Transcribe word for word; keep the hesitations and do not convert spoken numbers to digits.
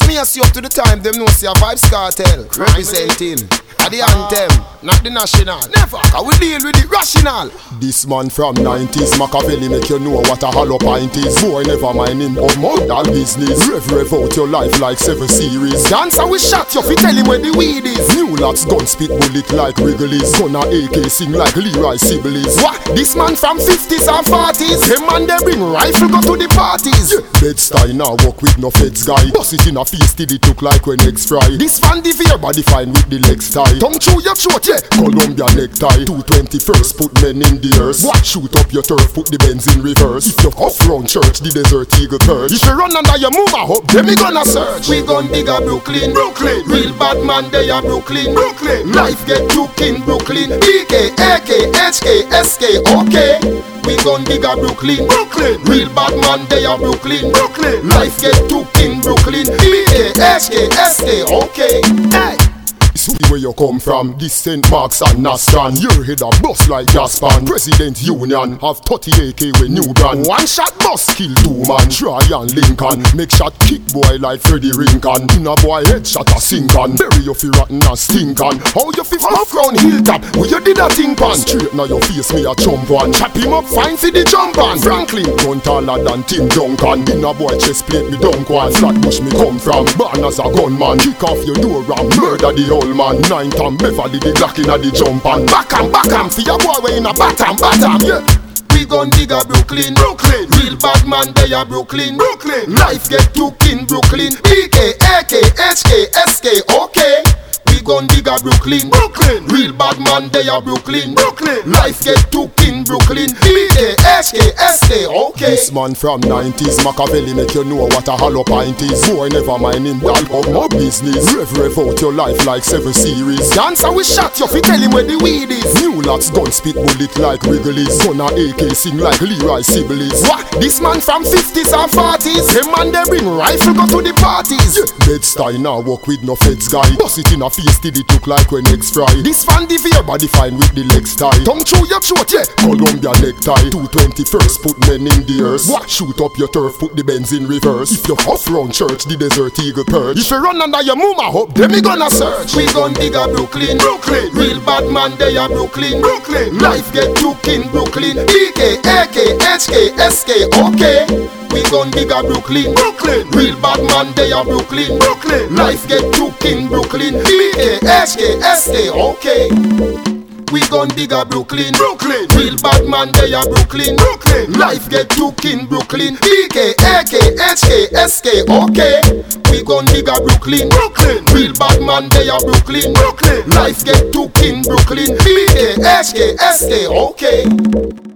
me as you up to the time, them know see a Vybz Kartel representing at the anthem, not the national. Never, cause we deal with the rational. This man from nineties, Machiavelli make you know what a hollow pint is. Boy, never mind him of modal business. Rev rev out your life like seven series. Dancer we shot you, fi tell him where the weed is. New lots gun spit bullet like Wrigley's. Gunna A K sing like Leroy Sibbles. What? This man from fifties and forties. Them man they bring rifle go to the parties. Yeah. Bed-Stuy now walk with no feds guy. Bust it in a feast till it look like when eggs fry. This Van de Veer body fine with the legs tie. Tongue through your throat, yeah. Columbia necktie. two twenty-first put men in the earth. What? Shoot up your turf, put the Benz in reverse. If you off round church, the desert eagle perch. If you run under your move a hop, then we gonna search. We gon' dig a Brooklyn, Brooklyn. Real bad man they a Brooklyn, Brooklyn. Life get took in Brooklyn. B K, A K, H K, S K, okay. We gon' dig a Brooklyn, Brooklyn. Real bad man they a Brooklyn, Brooklyn. Life get took in Brooklyn. B K, H K, S K, okay. Hey. Where you come from, this Saint Mark's and Nascan. Your head a bust like Gaspan. President Union have thirty A K with new brand. One shot bust, kill two man. Try and Lincoln, make shot kick boy like Freddie Rincon. In a boy head shot a sink on. Bury you fi rotten and stink on. How you fi off round hilltop, where you did a thing pan. Straight now your face me a chump one. Chop him up fine fi the jump on. Franklin, gun taller than Tim Duncan. In a boy chest plate me dunk one. Flatbush me come from, born as a gunman. Kick off your door and murder the old man. Nine time Beverly the Glock inna the jump and back and back and for your boy way in a bottom bottom. Yeah. We gon' dig a Brooklyn, Brooklyn. Real bad man they a Brooklyn, Brooklyn. Life get took in Brooklyn. B K, A K, H K, S K, okay. We gon' dig a Brooklyn, Brooklyn. Real bad man they a Brooklyn, Brooklyn. Life get took in Brooklyn. B K, H K, S K, okay. This man from nineties, Machiavelli make you know what a hollow pint is. Boy, never mind him all of my business. Rev rev out your life like seven series. Dancer we shot you, fi tell him where the weed is. New lots gun spit bullet like Wrigley's. Gunna A K sing like Leroy Sibbles. What? This man from fifties and forties. Them man they bring rifle go to the parties. Yeah. Bed-Stuy now walk with no feds guy. Bust it in a feast till it look like when eggs fry. This Van de Veer body fine with the legs tie. Tongue through your throat, yeah. Columbia necktie. two twenty-first put men in the earth. What? Shoot up your turf, put the Benz in reverse. If you off round church, the desert eagle perch. If you run under your mama hop, then we gonna search. We gon' dig a Brooklyn, Brooklyn. Real bad man they a Brooklyn, Brooklyn. Life get took in Brooklyn. B K, A K, H K, S K, okay. We gon' dig a Brooklyn, Brooklyn. Real bad man they a Brooklyn, Brooklyn. Life get took in Brooklyn. B K, H K, S K, okay. We gon' dig a Brooklyn, Brooklyn. Real bad man they a Brooklyn, Brooklyn. Life get took in Brooklyn. B K, A K, H K, S K, okay. We gon' dig a Brooklyn, Brooklyn. Real bad man they a Brooklyn, Brooklyn. Life get took in Brooklyn. B K, H K, S K, okay.